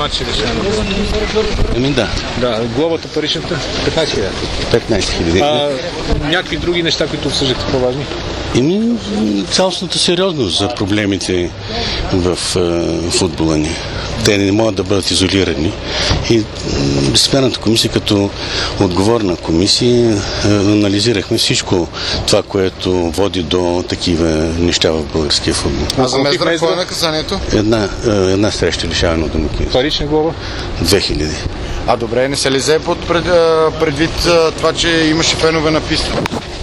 матч е решено. Да. Да, глобата паричната 15 000. 15 000. Някакви други неща, които обсъждате по-важни? Цялостната сериозност за проблемите в футбола ни. Те не могат да бъдат изолирани. И Дисциплинарната комисия като отговорна комисия анализирахме всичко това, което води до такива неща в българския футбол. А за Мездра какво е наказанието? Една среща лишаване от домакинство. Парична глоба? 2000. А добре, не се ли взе предвид това, че имаше фенове на писта?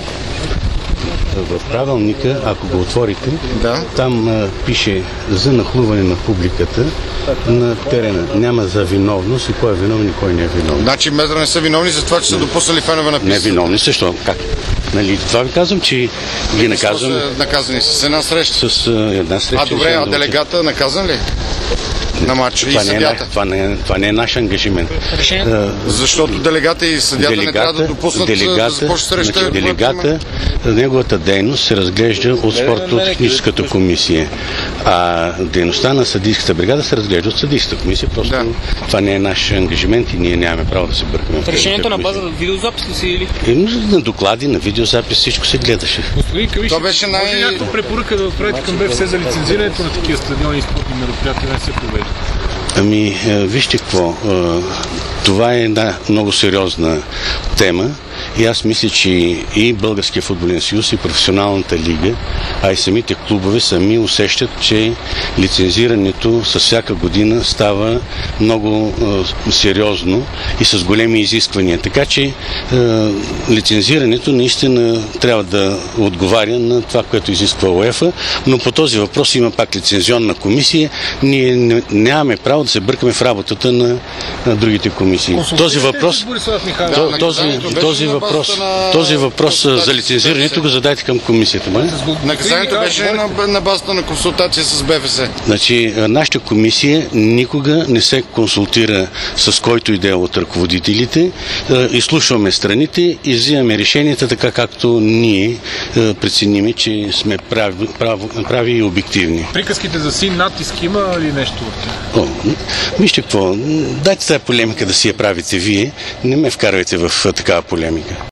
В правилника, ако го отворите, да. Там пише за нахлуване на публиката на терена. Няма за виновност и кой е виновен и кой не е виновен. Значи Мездра не са виновни за това, че са допуснали фенове на писта? Не виновни, също. Как? Нали, това ви казвам, че ги наказваме. Наказани с една среща? С една среща. А добре, делегата наказан ли? На матч и съдята. Това не е наш ангажимент. Защото делегата и съдята не трябва да допуснат да започне среща. Делегата, неговата дейност се разглежда от спортно-техническата комисия, а дейността на съдийската бригада се разглежда от съдийската комисия. Просто това не е наш ангажимент и ние нямаме право да се бъркаме. Решението на база на видеозапис ли си или? На доклади, на видеозапис, всичко се гледаше. Господин Кавишев, може някаква препоръка да отправите към БФС за лицензирането на такива стадиони и спортни мероприятия не се провежда? Вижте какво. Това е една много сериозна тема и аз мисля, че и Българския футболен съюз, и професионалната лига, а и самите клубове сами усещат, че лицензирането с всяка година става много сериозно и с големи изисквания. Така че лицензирането наистина трябва да отговаря на това, което изисква УЕФА, но по този въпрос има пак лицензионна комисия. Ние нямаме право да се бъркаме в работата на другите комисии. Този въпрос за лицензирането го задайте към комисията. Наказанието беше на базата на консултация с БФС. Значи, нашата комисия никога не се консултира с който и да е от ръководителите. Изслушваме страните и взимаме решенията така, както ние прецениме, че сме прави и обективни. Приказките за син натиск има ли нещо от тях? Вижте какво, дайте тази полемика да си я правите вие, не ме вкарвайте в такава полемика.